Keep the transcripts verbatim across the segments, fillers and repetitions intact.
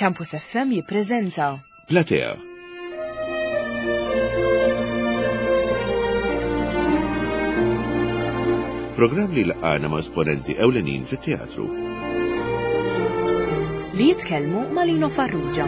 Campus F M jippreżenta Platea. Programm li laqana ma' esponenti ewlenin fit-teatru. li jitkellmu ma' Lino Farrugia.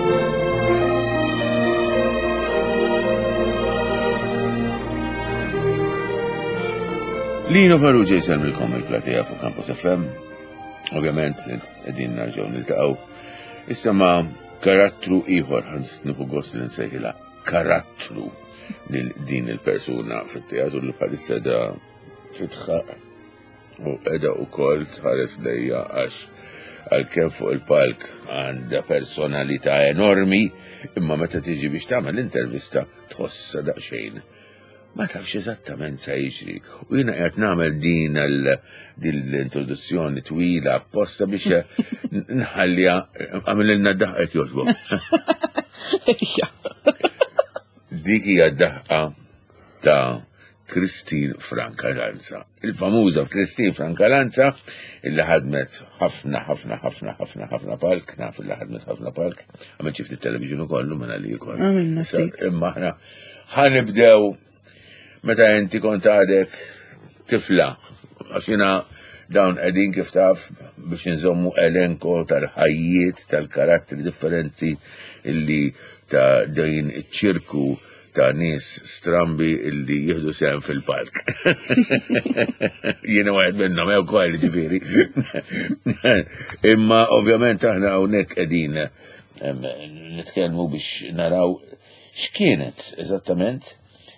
Lino Farrugia jisemmilkom il-Platea fuq Campus F M. Ovvjament, qegħdin nerġgħu niltaqgħu. Issa ma' karattru ieħor ħans nieħu gost li nsejħilha karattru din il-persuna fit-teatru li bħalissa da titħaq u qiegħda wkoll tħares lejja għax għalkemm fuq il-palk għandha personalità enormi, imma meta tiġi biex tagħmel l-intervista tħossha daqsxejn ma tafx eżattament sa jiġri. U jiena qed nagħmel din l-introduzzjoni twila apposta biex nħallija għamililna d-daħqek jogħġbok. Dik hija d-daħqa ta' Christine Francalanza. Il-famuża Christine Francalanza illi ħadmet ħafna ħafna ħafna ħafna ħafna palk, naf illi ħadmet ħafna palk, għamel ċifti t-televizjoni kollu minn għalli jkoll. Imma ħna ħanibdew meta inti kont għadek tifla, għaxina dawn qegħdin kif taf biex nżommu elenko tal-ħajjiet, tal-karatteri differenzi illi ta' din iċ-ċirku ta' nies strambi illi jieħdu sehem fil-park. Jiena waħed minnhom hemm ukoll ġifieri. Imma ovvjament aħna hawnhekk qegħdin nitkellmu biex naraw x'kienet eżattament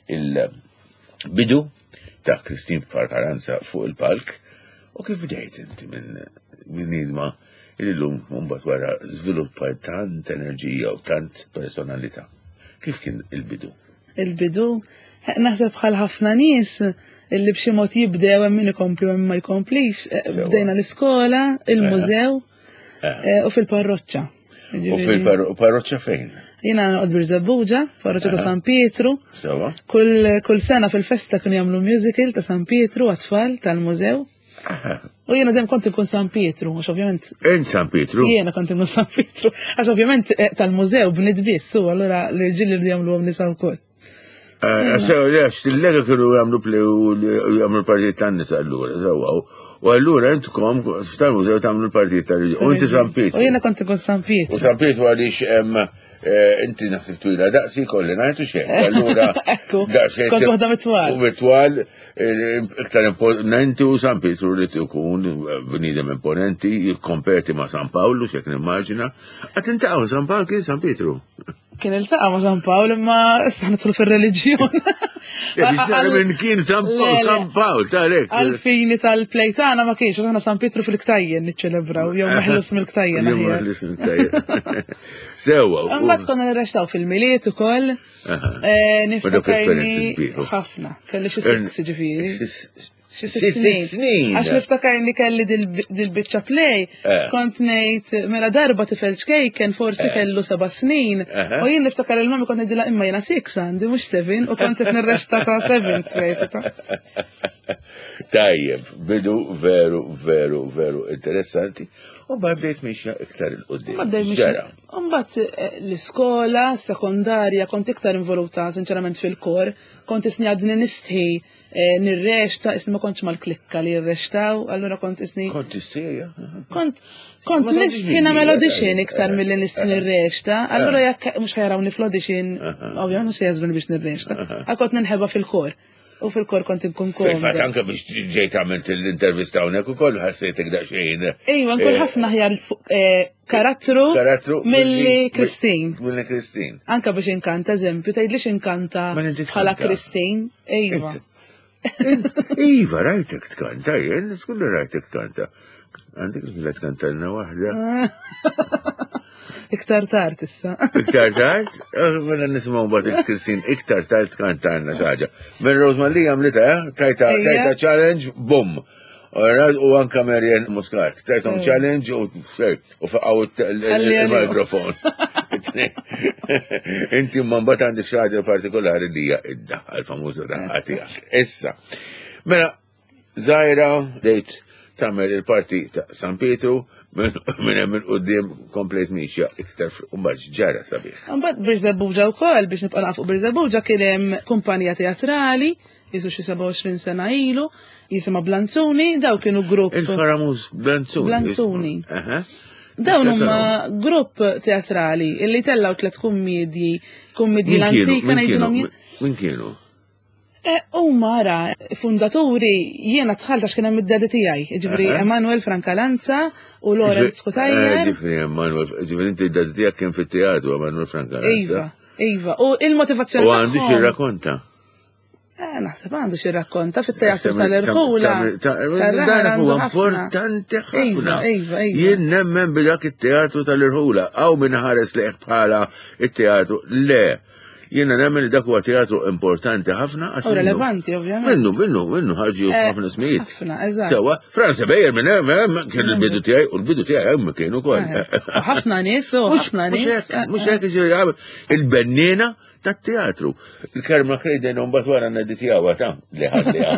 il-bidu ta' Christine Francalanza fuq il-palk u kif bdejt inti minn nidma il-lum mbagħad wara żviluppar tant enerġija u tant personalità. Kif kien il-bidu? Il-bidu, naħseb bħal ħafna nies illi b'xi mod jibdew hemm min ikompli u hemm ma jkomplix. Bdejna l-iskola, il-mużew u fil-parroċċa. U fil-parroċċa fejn? Jiena noqgħod Birzebbuġa, parroċċa ta' San Pietru. Sewa. Kull sena fil-festa kienu jagħmlu musical ta' San Pietru għat-tfal tal-mużew. U jiena dem kont inkun San Pietru, għax ovvjament. In San Pietru? Jiena kont inkun San Pietru, għax ovvjament tal-mużew bnid biss, u allura l-irġiel li jagħmluhom nisa wkoll. Sew għax tillega kienu jagħmlu play u jagħmlu l-partijiet tan-nisa allura, sewwa. U allura intkom tal-mużew tagħmlu l-partijiet tal-irġiel. U inti San Pietru. U jiena kont inkun San Pietru. U San Pietru għaliex hemm inti naħseb twila daqsi kolli ngħidu xejn. Allura daqsxejn. Kont waħda mitwal. U mitwal iktar imponenti u San Pietru li tkun bniedem imponenti jikkompeti ma' San Pawlu x'hekk nimmaġina. Qed intaqgħu San Pawlu kien San Pietru. Kien iltaqa' ma' San Pawlu imma issa nidħlu fir-reliġjon. Minn kien San Pawlu talek. Għalfini tal-plej tagħna ma kienx aħna San Pietru fil-Ktajjen niċċelebraw jew meħlus mill-Ktajjen. Jew meħlus mill-Ktajjen. Sewwa. Mbagħad konna nirrextaw fil-miliet ukoll. Niftakarni ħafna, kelli xi sitt ġifieri. Xi sitt snin. Għax niftakarni kelli dil-biċċa play, kont ngħid mela darba tifel ċkejken forsi kellu seba' snin. U jien niftakar il-mami kont ngħidilha imma jiena six għandi mhux seven u kont qed nirrexta ta' seven swejta. Tajjeb, bidu veru, veru, veru interessanti. U bdejt mixja iktar il-qoddim. Ġara. Mbagħad l-iskola, sekondarja, kont iktar involuta sinċerament fil-kor, kont isni għadni nistħi nirrexta, isni ma kontx mal-klikka li jirrextaw, allura kont isni. Kont istħija? Kont kont nistħi nagħmel audition iktar milli nistħi nirrexta, allura jekk mhux ħajrawni fl-audition, ovvjament mhux se jażbuni biex nirrexta, kont ninħeba fil-kor. U fil-kor kont inkun komda. Fil-fatt anke biex ġejt għamilt l-intervista hawnhekk ukoll ħassejtek daqsxejn. Ejwa, nkun ħafna ħjar karattru milli Christine. Milli Christine. Anke biex inkanta eżempju, tgħidlix inkanta bħala Christine. Ejwa. Iva, rajtek tkanta, jien skulli rajtek tkanta. Għandek li tkantalna waħda. Iktar tard issa. Iktar tard? Mela nisimgħu mbagħad il-Christine iktar tard kantanna xi Minn Rosemary għamlitha, tajta tajta challenge, bum. U anka Marian Muscat, tajtom challenge u faqgħu il-mikrofon. Inti mbagħad għandek xi ħaġa partikolari li hija id-daħħa l-famuża daħħa tiegħek. Issa. Mela żgħira dejt tagħmel il-parti ta' San Pietru minn hemm il-qudiem komplet mixja iktar mbagħad ġara sabiħ. Mbagħad Birżebbuġa wkoll biex nibqa' naqfu Birżebbuġa kien hemm kumpanija teatrali jisu xi seba' u għoxrin sena ilu jisimha Blanzuni, daw kienu grupp. Il-Faramuż Blanzuni. Blanzuni. Dawn huma grupp teatrali illi tellaw tliet kummedji, kummedji l-antika ngħidulhom jien. Min kienu? U mara, fundaturi, jiena tħalta x'kien hemm id-dedi tiegħi, ġifri Emanuel Francalanza u Lorenz Kutajjer. Ġifri Emanuel, ġifri inti id-dedi tiegħek kien fit-teatru Emanuel Francalanza. Iva, iva, u il-motivazzjoni. U għandu xi rrakkonta. Naħseb għandu xi rrakkonta fit-teatru tal-Irħula. Dan huwa importanti ħafna. Jien nemmen b'dak it-teatru tal-Irħula, aw min ħares leħ bħala it-teatru le. Jiena nemmen li dak huwa teatru importanti ħafna. U relevanti, ovvjament. Minnu, minnu, minnu ħarġu ħafna smijiet. Ħafna, eżatt. Sewa, Franza Bejjer minn hemm kien il-bidu tiegħi u l-bidu tiegħi hemm kienu wkoll. Ħafna nies u ħafna nies. Mhux hekk iġri il-bennina tat-teatru. Il-Karma Krejdin mbagħad wara n-nedi tiegħu ta' li ħadliha.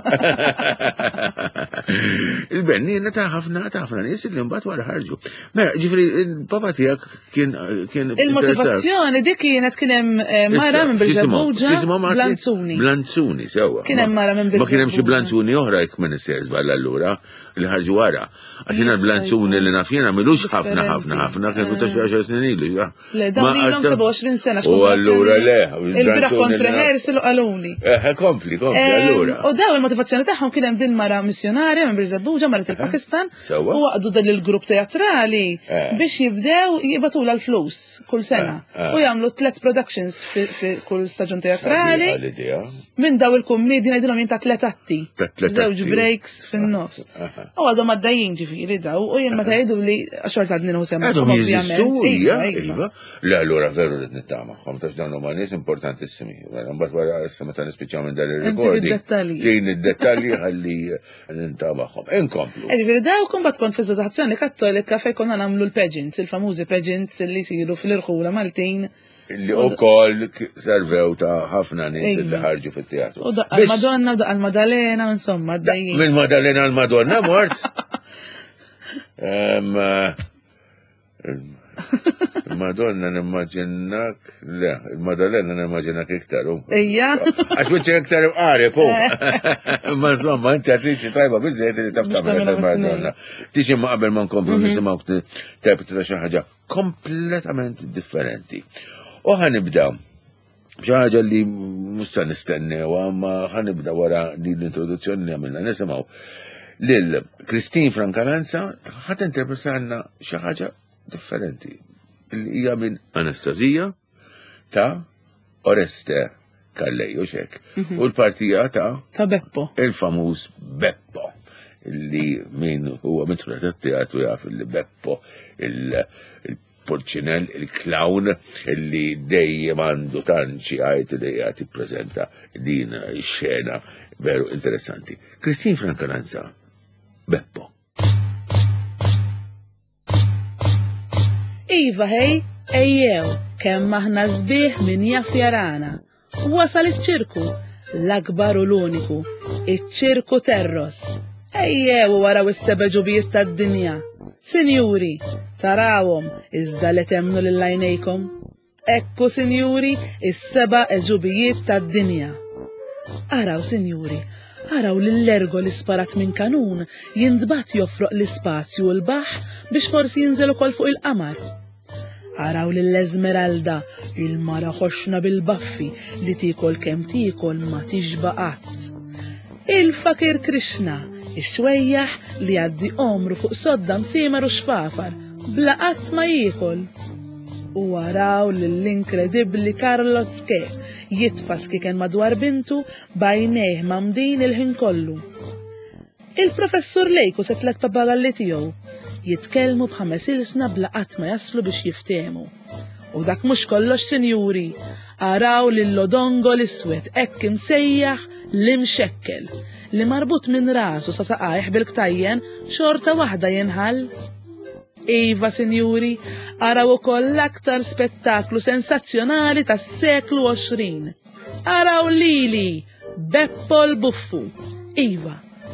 Il-bennina ta' ħafna ta' ħafna nies li mbagħad wara ħarġu. Mela, ġifri il-papa tiegħek kien kien il-motivazzjoni dik kienet kien hemm mara minn Birżebbuġa Blanzuni. Blanzuni, sewa. Kien hemm mara minn Birżebbuġa. Ma kien hemm xi Blanzuni oħra jekk minn isser żball allura li ħarġu wara. Għax jiena l-Blanzuni li naf jiena milux ħafna ħafna ħafna kien ta' xi għaxar snin ilu. Le, dawn ilhom seba' u għoxrin sena. U allura le. Il-bira kontra ħersilu qaluni. Eh, kompli, kompli, allura. U daw il-motivazzjoni tagħhom kien hemm din mara missjonarja minn Birżebbuġa maret il-Pakistan u waqdu dan il-grupp teatrali biex jibdew jibatula l-flus kull sena u jagħmlu tliet productions fi kull staġun teatrali. Minn daw il-kummedji ngħidilhom jien ta' tliet atti. Żewġ breaks fin-nofs. U għadhom għaddejjin ġifieri daw u jien meta jgħidu li xorta għadni nħu semmhom ovvjament. Le allura veru rid nittama' tax dawn huma nies importantissimi. Mbagħad wara issa meta nispiċċaw minn dan ir-rikordi. Din id-dettalji ħalli nintamahom. Inkomplu. Ġifieri daw kumbat kont f'eżazazzjoni kattolika fejn konna nagħmlu l-pageants, il-famużi pageants li jsiru fil-Irħula Maltin. Illi wkoll servew ta' ħafna nies li ħarġu fit-teatru. U daqqa l-Madonna u daqqa l-Madalena, insomma, dejjin. Mill-Madalena l-Madonna mort. Il-Madonna nimmaġinak, le, il-Madalena nimmaġinak iktar. Ejja. Għax wiċċi iktar qareb, u. Ma insomma, inti għatriċi tajba bizzejt li taf tamel il-Madonna. Tiġi ma qabel ma nkomplu nisimgħu interpreta xi ħaġa kompletament differenti. U ħanibda xi ħaġa li musta nistennew, ma ħanibda wara din l-introduzzjoni li għamilna nisimgħu lil Christine Francalanza ħadd interpretalna xi ħaġa differenti. Li hija minn Anastasija ta' Oreste Kallej u xek. U l-partija ta' ta' Beppo. Il-famuż Beppo. Li min huwa mitru tat-teatru jaf li Beppo il-Pulċinell, il-clown li dejjem għandu tanċi għajt li għat jippreżenta din xena veru interessanti. Christine Francalanza, Beppo. Iva hej, ejjew, kemm aħna sbieħ min jaf jarana. Wasal iċ-ċirku, l-akbar u l-uniku, iċ-ċirku Terros. Ejjew waraw is-seba' ġubijiet tad-dinja. Sinjuri, tarawhom iżda li temnu lil għajnejkom. Ekku sinjuri, is-seba' ġubijiet tad-dinja. Araw sinjuri, araw l-lergo li sparat minn kanun jindbat joffroq l-ispazju u l-baħ biex forsi jinżel ukoll fuq il-qamar. Araw l-Esmeralda, il-mara ħoxna bil-baffi li tikol kemm tikol ma tixbaqat. Il-fakir Krishna, ix-xwejjaħ li għaddi omru fuq sodda msiemar u xfafar, blaqat ma jikol. U waraw l-inkredibbli Carlos Ke jitfas kien madwar bintu bajnejh mamdin il-ħin kollu. Il-professur Lejku se tlet papagalli tiegħu jitkellmu b'ħames ilsna blaqat ma jaslu biex jiftehmu. U dak mhux kollox sinjuri, araw lill-lodongo l-iswed hekk imsejjaħ l-imxekkel li marbut minn rasu sa saqajh bil-ktajjen xorta waħda jinħall. Iva sinjuri, araw ukoll l-aktar spettaklu sensazzjonali tas-seklu għoxrin. Araw lili, Beppo l-Buffu. Iva,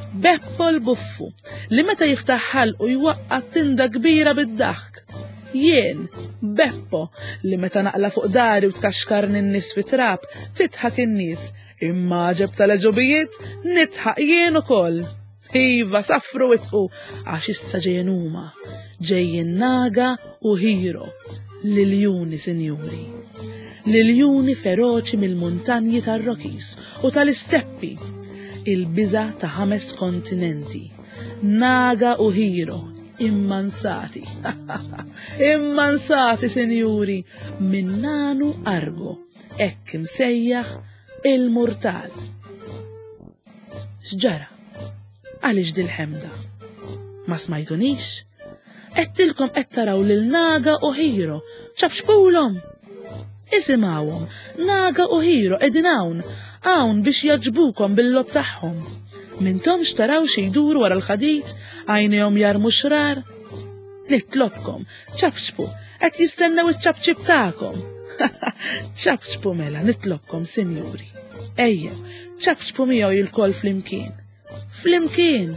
Beppo l-Buffu, li meta jiftaħ ħalqu jwaqqa' tinda kbira bid-daħk. Jien, Beppo, li meta naqla fuq dari u tkaxkarni n-nies fi trab, titħak in-nies, imma ġeb tal-ġobijiet nitħaq jien ukoll. Iva safru witqu għax issa ġejjin huma, ġejjin Naga u Hiro, liljuni sinjuri. Liljuni feroċi mill-muntanji tar-Rockies u tal-isteppi, il-biża ta' ħames kontinenti. Naga u Hiro, immansati, immansati sinjuri, minn nanu Argo, ekk imsejjaħ il-Murtal. X'ġara? Għaliex dil-ħemda? Ma smajtunix? Qedtilkom qed taraw lil Naga u Hiro, ċabxpulhom. Isimgħuhom, Naga u Hiro qegħdin hawn, hawn biex jaġbukom bil-lob tagħhom. Mintomx taraw xi jduru wara l-ħadid, għajnihom jarmu xrar? Nitlobkom, ċabxpu, qed jistennew iċ-ċabċib tagħkom. ċabxpu mela, nitlobkom, sinjuri. Ejjew, ċabxpu miegħu il-kol flimkien. Flimkien!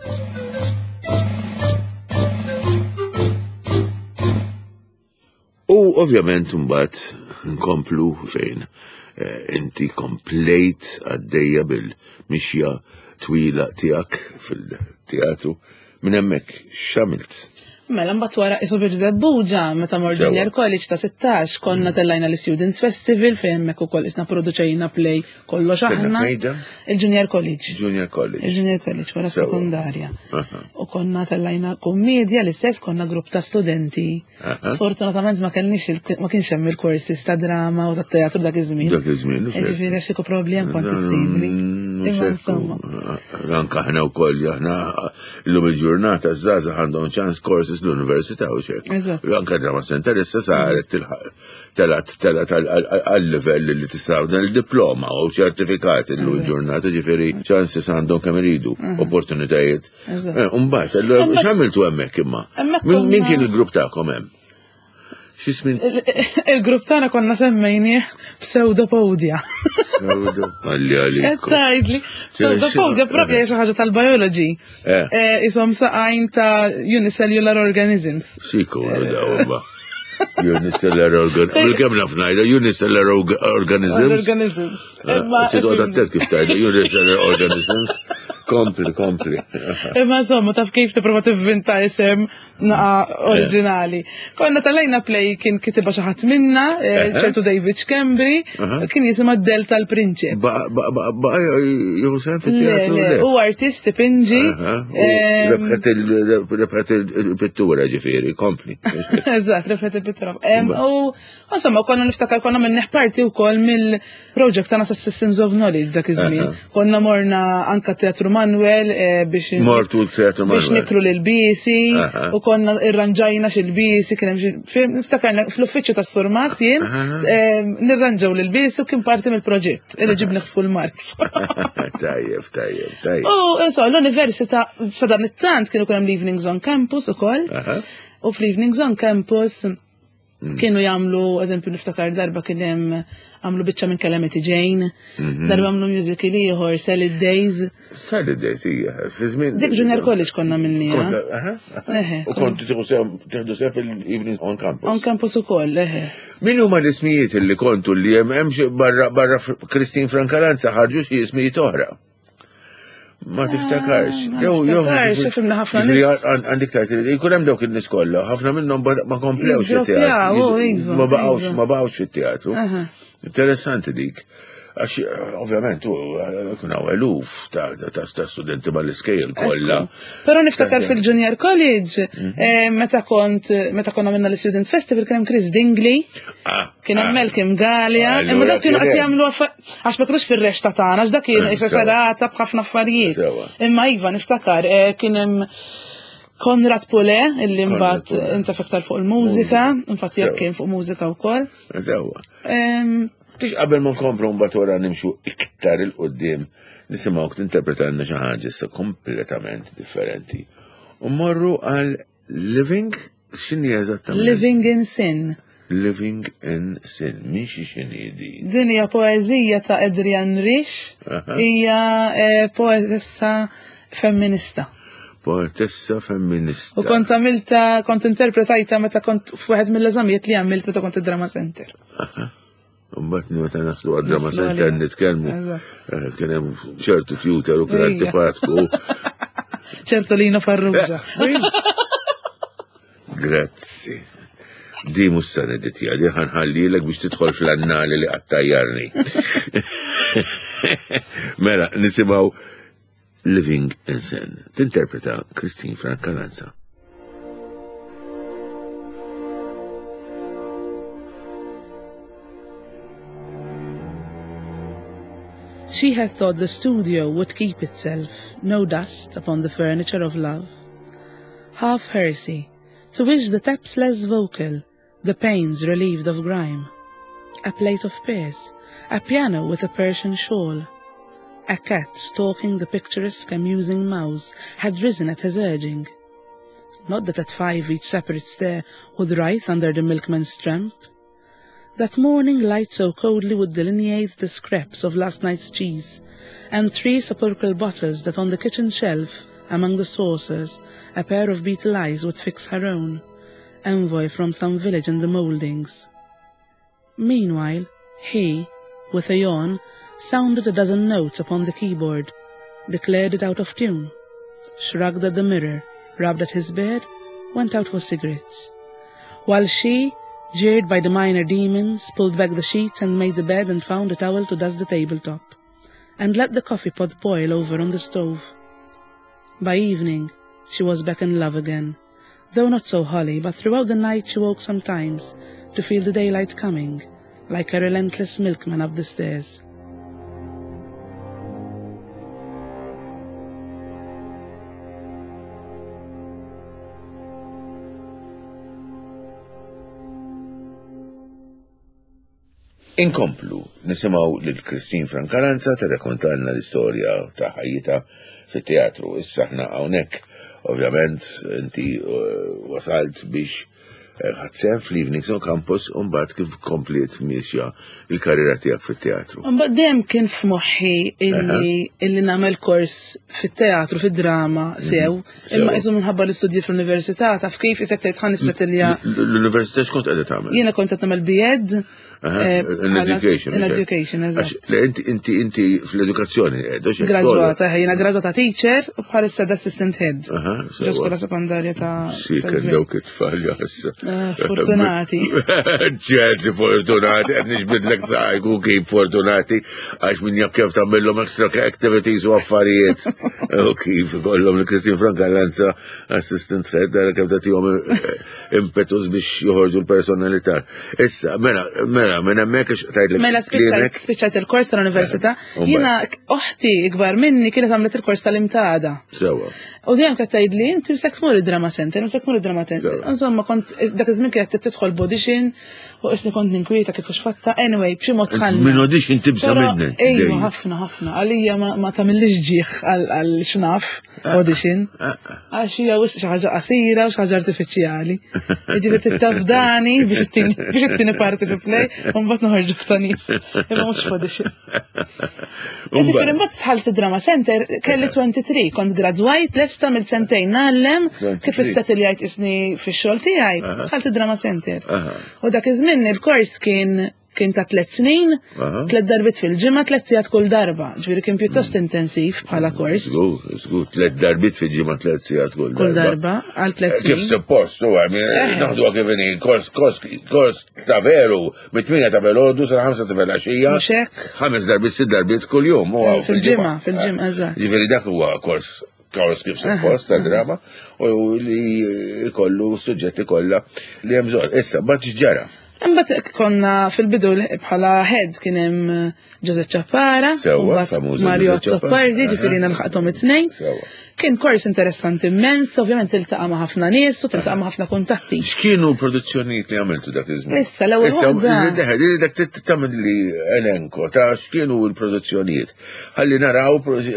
U ovvjament mbagħad nkomplu fejn inti komplejt għaddejja bil-mixja twila tiegħek fil-teatru minn hemmhekk x'għamilt? Mela mbagħad wara qisu bil-żebbuġa meta mor Junior College ta' sittax konna tellajna l-Students Festival fejn hemmhekk ukoll isna produċejna play kollox aħna. Il-Junior College. Junior College. Il-Junior College wara sekundarja. U konna tellajna kummedja l-istess konna grupp ta' studenti. Sfortunatament ma kellniex ma kienx hemm il-courses ta' drama u ta' teatru dak iż-żmien. Dak iż-żmien. Ġifieri xi problem kont issibli. Imma insomma. Anke aħna wkoll aħna llum il-ġurnata żgħażagħ għandhom ċans courses l-Università u xek. Anke drama center issa saret telat telat għal-livell li tistaw dan il-diploma u ċertifikati l-ġurnata ġifieri ċansis għandhom kemm iridu, opportunitajiet. Umbagħad, x'għamiltu hemmhekk imma? Min kien il-grupp tagħkom hemm? X'ismin? Il-grupp tagħna konna semmejnieh Pseudopodia. Għalli għalli. Qed tgħidli Pseudopodia propja hija xi ħaġa tal-biology. Ishom saqajn ta' unicellular organisms. Siku għadha unicellular organisms. Kemm naf ngħidha unicellular organisms. Organisms. Tidu għadattet kif tgħidha unicellular organisms. Kompli, kompli. Imma insomma, taf kif tipprova tivvinta isem naqa oriġinali. Konna talajna play kien kitiba xi ħadd minna, ċertu David Schembri, kien jisimha Delta l-Prinċep. Baqa jieħu sehem fit-teatru. Le, u artist Pinġi. Rebħet il-pittura ġifieri, kompli. Eżatt, rebħet il-pittura. U insomma, konna niftakar konna minneħ parti wkoll mill-project tagħna Systems of Knowledge dak iż-żmien. Konna morna anke teatru Manuel biex Mortu l-teatru Manuel. Biex nikru l-bisi u konna irranġajna xil-bisi kien hemm niftakarna fl-uffiċċju tas-Surmas jien nirranġaw l-bisi u kien parti mill-proġett li ġibni full marks. Tajjeb, tajjeb, tajjeb. U so l-Università sa dan it-tant kienu kien hemm l-Evenings on Campus ukoll. U fl-Evenings on Campus kienu jagħmlu eżempju niftakar darba kien hemm għamlu biċċa minn Calamity Jane, darba għamlu musical ieħor Salad Days. Salad Days hija fi żmien. Dik Junior College konna minnija. U kontu tieħdu sew fil-Evenings on Campus. On Campus ukoll, eħe. Min huma l-ismijiet li kontu li hemm hemm barra Christine Francalanza ħarġu xi ismijiet oħra. Ma tiftakarx. Jew jew. Xifimna ħafna nies. Għandik tajt, jkun hemm dawk in-nies kollha, ħafna minnhom ma komplewx it-teatru. Ma baqgħux ma baqgħux fit-teatru. Interessanti dik. Għax, ovvjament, kuna eluf ta' studenti mal-iskejl kollha. Però niftakar fil-Junior College, meta kont, meta konna minna l-Students Festival, kien hemm Chris Dingley, kien hemm Malcolm Gallia, imma dak kienu qed jagħmlu għax ma kinux fir-rexta tagħna, għax dak kien isa serata b'ħafna affarijiet. Imma iva niftakar kien hemm Konrad Pule, illi mbagħad inta fiktar fuq il-mużika, infatti jekk kien fuq mużika wkoll. Sewwa. Tix qabel ma nkomplu mbagħad wara nimxu iktar il-qudiem nisimgħu tinterpretalna xi ħaġa issa kompletament differenti. U mmorru għal Living x'inhi eżattament? Living in Sin. Living in Sin, mhix x'inhi di. Din hija poeżija ta' Adrian Rich, hija poetessa Femminista. Poetessa femminista. U kont għamilta, kont interpretajta meta kont f'waħed mill-eżamijiet li għamilt meta kont id-Drama Center. Umbatni meta naslu għad-Drama Center nitkellmu. Kien hemm ċertu future u kien antipatku. ċertu Lino Farrugia. Grazzi. Di mussana ditja, di ħanħallilek biex tidħol fl-annali li għattajjarni. Mela, nisimaw Living in Sin. Tinterpreta Christine Francalanza. She had thought the studio would keep itself, no dust upon the furniture of love. Half hersey, to which the taps less vocal, the panes relieved of grime. A plate of pears, a piano with a Persian shawl. A cat stalking the picturesque amusing mouse had risen at his urging. Not that at five each separate stair would writhe under the milkman's tramp. That morning light so coldly would delineate the scraps of last night's cheese, and three sepulchral bottles that on the kitchen shelf, among the saucers, a pair of beetle eyes would fix her own, envoy from some village in the mouldings. Meanwhile, he, with a yawn, sounded a dozen notes upon the keyboard, declared it out of tune, shrugged at the mirror, rubbed at his beard, went out for cigarettes, while she, jeered by the minor demons, pulled back the sheets and made the bed and found a towel to dust the tabletop, and let the coffee pot boil over on the stove. By evening, she was back in love again, though not so wholly, but throughout the night she woke sometimes to feel the daylight coming, like a relentless milkman up the stairs. Inkomplu, nisimaw lil Christine Francalanza tirrakkontalna l-istorja ta' ħajjita fit-teatru. Issa ħna hawnhekk, ovvjament, inti wasalt biex ħadsem fl-Evenings on Campus u mbagħad kif kompliet miexja il-karriera tiegħek fit-teatru. Mbagħad dejjem kien f'moħħi illi illi nagħmel kors fit-teatru fid-drama sew, imma qisum minħabba l-istudji fl-università taf kif isek tgħid ħan issettilja. L-università x'kont qiegħda tagħmel? Jiena kont qed nagħmel B Ed. In education. In education, eżatt. Inti inti inti fl-edukazzjoni qiegħda xi. Graduata, jiena graduata teacher u bħalissa assistant head. Ġoskola sekondarja ta' Sì, kellok it-tfal jassa. Fortunati. ċerti fortunati, għed nixbidlek sajku kif fortunati, għax minn jab kif tammillom extra activities u affarijiet. U kif kollom l-Christine Francalanza assistant head, għara kif tatijom impetus biex joħorġu l-personalità. Issa, mela, mela, mela mek tajt l-klinik. Mela spiċċajt il-kors tal-università, jina oħti ikbar minni kienet għamlet il-kors tal-imtada. Sewa. U dejjem kien tgħidli inti sek tmur id-Drama Center, sek tmur id-Drama Center. Insomma kont dak iż-żmien kienet tidħol b'audition u isni kont ninkwieta kif fatta. Anyway, b'xi mod tħallna. Min audition tibsa minni. Ejju, ħafna ħafna. Għalija ma tagħmilix ġieħ għal xnaf audition. Għax hija wisq xi ħaġa qasira u xi ħaġa artifiċjali. Jiġifieri tittafdani biex it-tieni parti fi play u mbagħad noħorġu ktanis. Imma mhux f'audition. Jiġifieri mbagħad tħallt id-Drama Center kelli twenty-three, kont gradwajt lesta mill-sentejn nagħlem kif is-settiljajt isni fix-xogħol tiegħi, dħalt id-Drama Center. U dak iż-żmien il-kors kien kien ta' tliet snin, tliet darbit fil-ġimgħa, tliet sigħat kull darba. Ġifieri kien pjuttost intensiv bħala kors. Żgur, tliet darbit fil-ġimgħa, tliet sigħat kull darba. Kull darba għal tliet snin. Kif suppost, u naħdu kif inhi kors kors ta' veru mit-tminja ta' velodu sa' ħamsa ta' velgħaxija. Mhux hekk? Ħames darbit, sitt darbit kull jum. Fil-ġimgħa, fil-ġimgħa eżatt. Ġifieri dak huwa kors kors kif suppost tal-drama u li kollu suġġetti kollha li hemm bżonn. Issa, bad x'ġara. Imbagħad konna fil-bidu bħala head kien hemm Giuseppe Ciappara, u Mario Zoppardi, ġifieri nilħaqthom it-tnejn. Kien kors interessanti immens, ovvjament tiltaqa' ma' ħafna nies u tiltaqa' ma' ħafna kuntatti. X'kienu produzzjonijiet li għamiltu dak iż-żmien? Issa l-ewwel waħda. Issa dak tagħmel li elenko ta' x'kienu l-produzzjonijiet. Ħalli naraw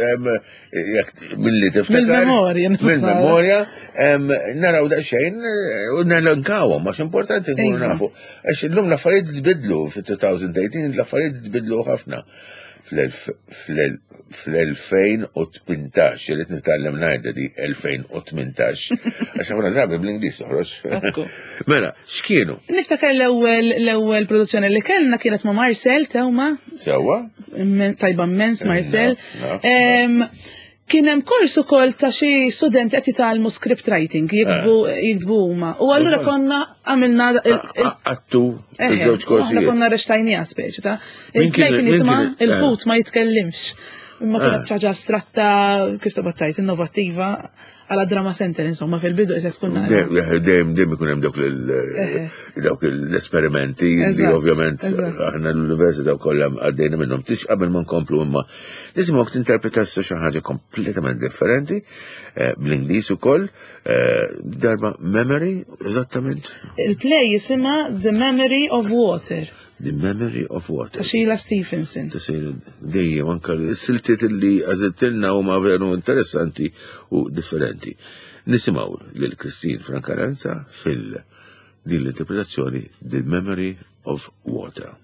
milli tiftakar. Mill-memorja. Mill-memorja naraw daqsxejn u nelenkawhom għax importanti nkunu nafu. Għax illum l-affarijiet tbidlu fit-twenty eighteen l-affarijiet tbidlu ħafna. fl-elfejn u tmintax, irrid nitgħallem ngħidha di elfejn u tmintax. Għax ħafna drabi bl-Ingliż toħroġ. Mela, x'kienu? Niftakar l-ewwel l-ewwel produzzjoni li kellna kienet ma' Marcel Tewma. Sewwa? Tajba immens Marcel. Kien hemm kors ukoll ta' xi studenti qed jitgħallmu script writing, jiktbu huma. U allura konna għamilna Attu iż-żewġ korsi. Aħna konna rextajnija speċi ta' il-play kien jisimha il-ħut ma jitkellimx. Imma kienet ċaġa astratta kif tabattajt innovattiva għala Drama Center insomma fil-bidu qed tkun dejjem dejjem ikun hemm dawk l-esperimenti li ovvjament aħna l-università kollha għaddejna minnhom tix qabel ma nkomplu imma nisimgħu tinterpreta xi ħaġa kompletament differenti bl-Ingliż ukoll darba Memory eżattament. Il-play jisimha The Memory of Water. The Memory of Water. Ta' Sheila Stephenson. Ta' Sheila, dejjem anka s-siltiet li għażiltilna huma veru interessanti u differenti. Nisimgħu lil Christine Francaranza fil din l-interpretazzjoni The Memory of Water.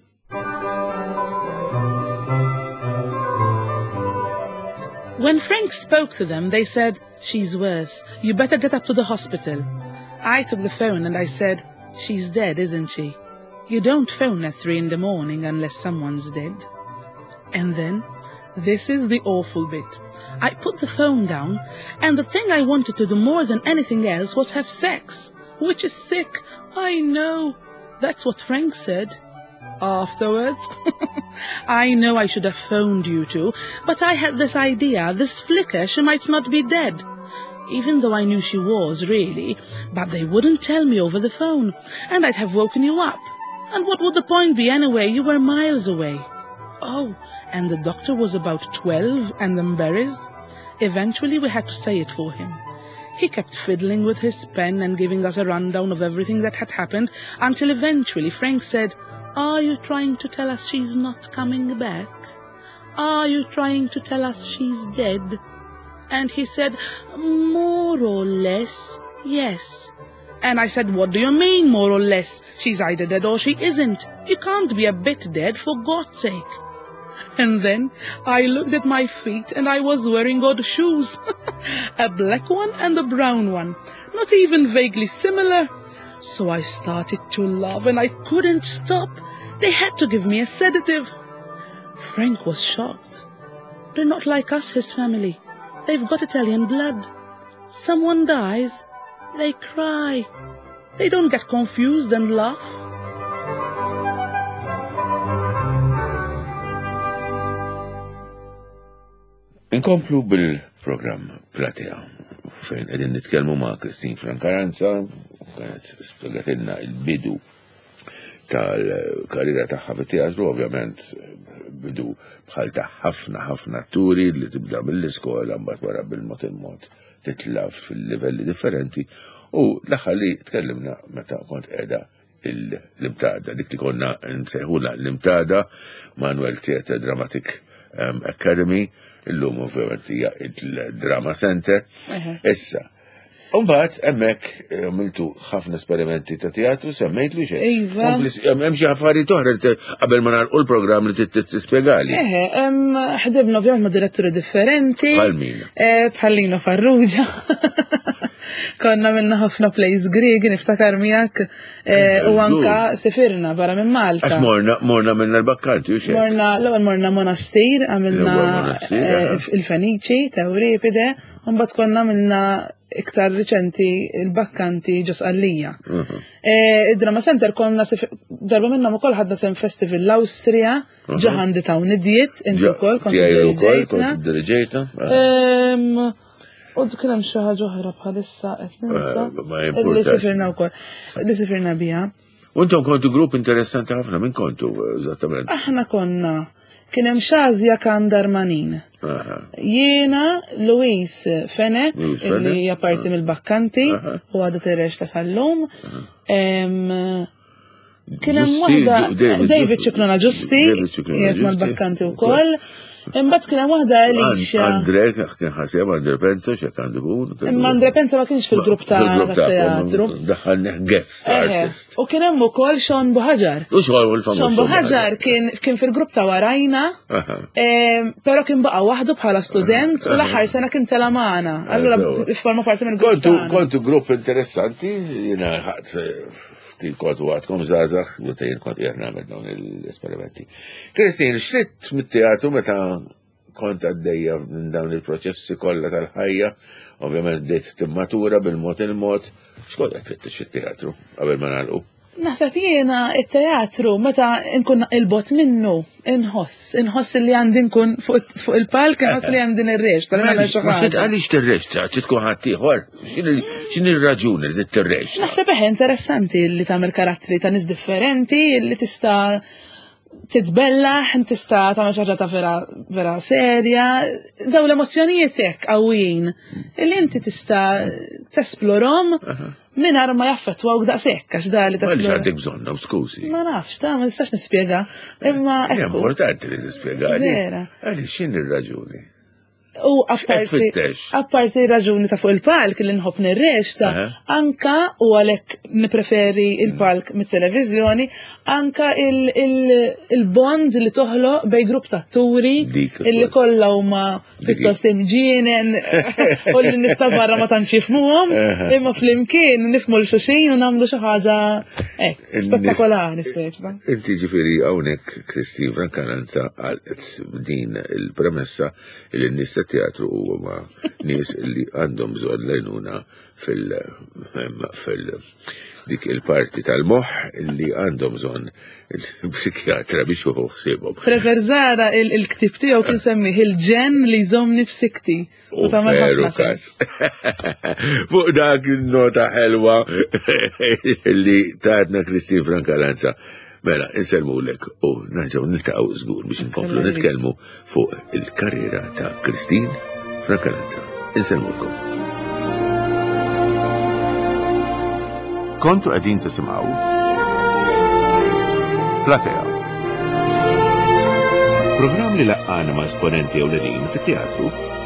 When Frank spoke to them, they said, "She's worse. You better get up to the hospital." I took the phone and I said, "She's dead, isn't she? You don't phone at three in the morning unless someone's dead." And then, this is the awful bit. I put the phone down, and the thing I wanted to do more than anything else was have sex, which is sick. I know. That's what Frank said. Afterwards, I know I should have phoned you two, but I had this idea, this flicker, she might not be dead. Even though I knew she was, really, but they wouldn't tell me over the phone, and I'd have woken you up. And what would the point be anyway? You were miles away. Oh, and the doctor was about twelve and embarrassed. Eventually we had to say it for him. He kept fiddling with his pen and giving us a rundown of everything that had happened until eventually Frank said, "Are you trying to tell us she's not coming back? Are you trying to tell us she's dead?" And he said, "More or less, yes." And I said, "What do you mean, more or less? She's either dead or she isn't. You can't be a bit dead, for God's sake." And then I looked at my feet and I was wearing odd shoes. A black one and a brown one, not even vaguely similar. So I started to laugh and I couldn't stop. They had to give me a sedative. Frank was shocked. They're not like us, his family. They've got Italian blood. Someone dies, they cry. They don't get confused and laugh. Inkomplu bil-programm Platea, fejn qegħdin nitkellmu ma' Christine Francaranza, kienet spjegatilna il-bidu tal-karriera tagħha fit-teatru, ovvjament bidu bħal ta' ħafna ħafna atturi li tibda mill-iskola mbagħad wara bil-mod il-mod titla' fil-livelli differenti u l-aħħar li tkellimna meta kont qiegħda l-imtada, dik li konna nsejħula l-imtada Manuel Theatre Dramatic Academy, illum ovvjament hija il-Drama Center. Issa, Umbat, emmek, għamiltu ħafna esperimenti ta' teatru, semmejtlu xejn. Iva. Hemm xi affarijiet oħra qabel ma nagħlqu l-programm li tispjegali. Eħe, ħdibna ovvjament ma' diretturi differenti. Bħal min? Bħal Lino Farrugia. Konna minna ħafna plays Grieg, niftakar miegħek, u anka sifirna barra minn Malta. Għax morna morna minna l-Bakkanti u xejn. Morna l-ewwel morna Monastir, għamilna il-Feniċi ta' Euripide, u mbagħad konna minna iktar riċenti il-Bakkanti ġos Qallija. Id-Drama Center konna darba minna ukoll ħadna sem festival l-Awstrija, ġaħandi ta' unidiet, inti wkoll kont dirigejta. U kien hemm xi ħaġa oħra bħalissa qed ninsa. Li sifirna wkoll, li sifirna biha. U intom kontu grupp interessanti ħafna, min kontu eżattament? Aħna konna kien hemm Xazja Kandarmanin. Jiena Luis Fene, li hija parti mill-Bakkanti, u għadha tirrex ta' sal-lum. Kien hemm waħda David Cicluna Ġusti, qiegħed mal-Bakkanti wkoll. Imbagħad kien hemm waħda Alicia. Andre kien ħaseb Andre Penzo x'hekk għandu kun. Imma Andre Penzo ma kienx fil-grupp ta' teatru. Daħħalni guest artist. U kien hemm ukoll Sean Bohaġar. U xogħol il-famuż. Sean Bohaġar kien kien fil-grupp ta' warajna, però kien baqa' waħdu bħala student u l-aħħar sena kien tela magħna. Allura forma parti mill-grupp. Kontu grupp interessanti, jiena ħadd ftit kontu għadkom żgħażagħ, meta jien kont qiegħed nagħmel dawn l-esperimenti. Kristin, x'ridt mit-teatru meta kont għaddejja minn dawn il-proċessi kollha tal-ħajja, ovvjament bdejt timmatura bil-mod il-mod, x'kont qed tfittex it-teatru qabel ma nagħlqu? Naħseb jiena it-teatru meta nkun il-bot minnu inħoss, inħoss li għandi nkun fuq il-palk, inħoss li għandi nirreġ, tal-għamela xi ħaġa. Għaliex tirreġ, trid tkun ħadd ieħor? X'inhi r-raġuni li tirreġ? Naħseb eħe interessanti li tagħmel karattri ta' nies differenti, li tista' titbellaħ, tista' tagħmel xi ħaġa ta' vera vera serja, dawn l-emozzjonijiet hekk qawwijin illi inti tista' tesplorhom mingħajr ma jaffettwawk daqshekk għax da li tesplora. Għaliex għandek bżonnhom, skużi. Ma nafx, ta' ma nistax nispjega. Imma hija importanti li tispjega. Vera. Għaliex x'inhi r-raġuni? U apparti raġuni ta' fuq il-palk li nħobb nirreġta, anka u għalhekk nippreferi il-palk mit-televiżjoni, anka il-bond li toħloq bej grupp ta' atturi illi kollha huma pjuttost imġienen u li nista' barra ma tantx jifhmuhom, imma flimkien nifhmu l xulxin u nagħmlu xi ħaġa hekk spettakolari speċa. Inti ġifieri hawnhekk Kristin Francalanza għalqet din il-premessa li n-nies teatru huma nies li għandhom bżonn lejnuna fil fil dik il-parti tal-moħħ li għandhom bżonn il-psikjatra biex juħu ħsiebhom. Trevor Zara il-ktib tiegħu kien semmih il-ġen li jżommni f'sikti. U veru każ. Fuq dak nota ħelwa li tatna Kristin Francalanza. Mela, inselmulek u nerġgħu niltaqgħu żgur biex inkomplu nitkellmu fuq il-karriera ta' Kristin Francalanza. Inselmulkom. Kontu qegħdin tisimgħu Platea. Programm li laqqana ma' esponenti ewlenin fit-teatru.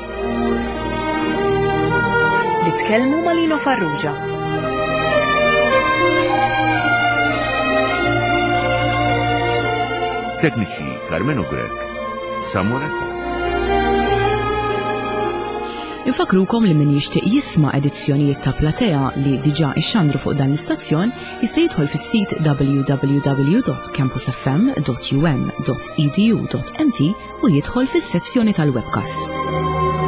Li tkellmu ma' Lino Farrugia. Tekniċi Carmen Ugrek, Samuretta. Infakrukom li min jixtieq jisma' edizzjonijiet ta' Platea li diġà ixxandru fuq dan l-istazzjon jista' jidħol fis-sit w w w dot campus f m dot u m dot e d u dot m t u jidħol fis-sezzjoni tal-webcasts.